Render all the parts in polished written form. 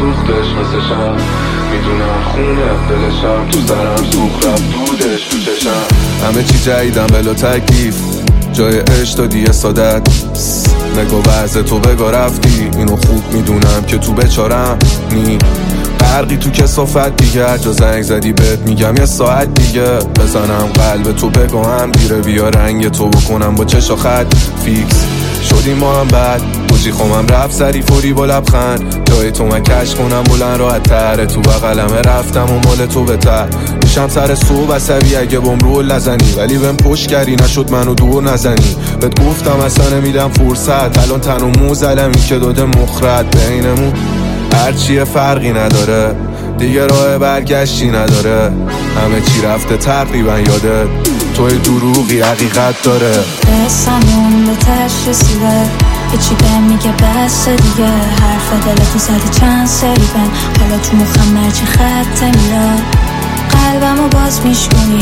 سوختش مثل شم، میدونم خونه دلشم، تو سرم سوخت رفت دودش تو چشم. همه چی جدیدم بلا تکلیف، جای عشق دادی یه سادت. نگاه وضع تو بگاه رفتی، اینو خوب میدونم که تو بچارم نی برقی تو کسافت دیگه. هر جا زنگ زدی بهت میگم یه ساعت دیگه بزنم قلب تو بگم دیره، بیا رنگ تو بکنم با چشا خط فیکس شدیم ما هم بعد بوجی خومم رفت سری فوری با لبخند، جای تو من کش کنم بلند راحت تره، تو بغلمه رفتم و مال تو بهتر میشم سر صبح عصبی اگه بهم رول نزنی، ولی بهم پشت کردی نشد منو دور نزنی. بهت گفتم اصلا نمیدم فرصت، الان تن و مو زدمی که داده مخرد بینمون هرچیه فرقی نداره دیگه، راه برگشتی نداره، همه چی رفته تقریبا یادت، توی دروغی حقیقت داره. قسمون به تش رسیده، هیچی بهم میگه بس دیگه، حرف دلتو زدی چند سری بهم، حالا تو مخم مرچی خط میره، قلبمو باز میشکنی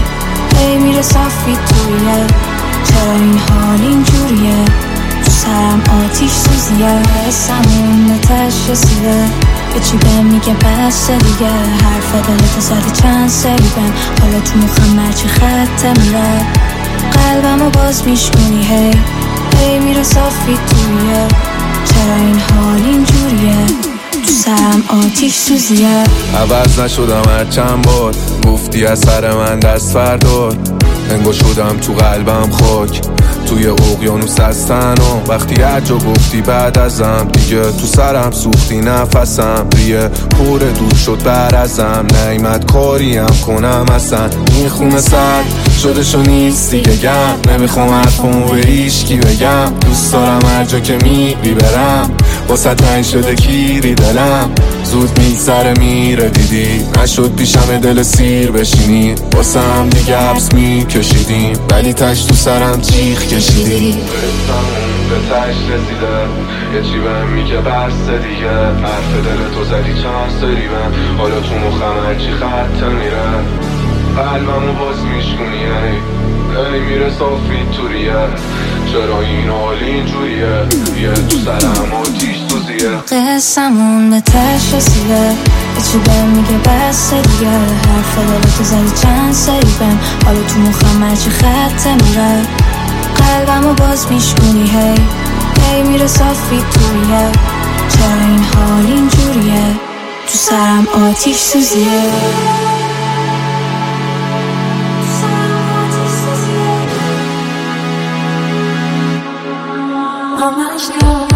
هی میره صافی تویه، چرا این حال اینجوریه، تو سرم آتیش سوزیه. قسمون به تش رسیده، هیچی بهم میگه بس دیگه، حرف دلتو زدی چند سری بهم، حالا تو مخم مرچی خط میره، قلبمو باز میشکنی هی میره صافی تویه، چرا این حال اینجوریه، تو سرم آتیش سوزیه. عوض نشدم هر چند بار گفتی از سر من دست فردار، انگار شدم تو قلبم خاک، توی اقیانوس هستن و وقتی هر جا گفتی بعد ازم دیگه، تو سرم سوختی نفسم، ریه پر دور شد بر ازم، نیمت کاریم کنم اصلا، این خونه سرد شدشو نیست دیگه گم، نمیخوام حرفمو به هیچکی بگم، دوست دارم هر جا که میری برم، واسه تنگ شده کیری دلم، زود میگذره میره دیدی، نشد پیشم دل سیر بشینی، واسه هم دیگه حبس میکشیدیم، ولی تش تو سرم چیخ کشیدی. قصه‌مون به تش رسیده، یه چی بهم میگه بس دیگه، حرف دل تو زدی چند سری بهم، حالا تو مخم هرچی خط میره، قلبمو باز میشکنی هی میره صافی توریه، چرا این حال اینجوریه، یه تو سرم آتیش سوزیه. قسمون به تش رسیده، هیچی بهم میگه بس دیگه، حرف دلتو زدی چند سری بهم، حالا تو مخم هرچی خط میره، قلبمو باز میشکنی هی میره صافی تویه، چرا این حال اینجوریه، تو سرم آتیش سوزیه. I'm not sure.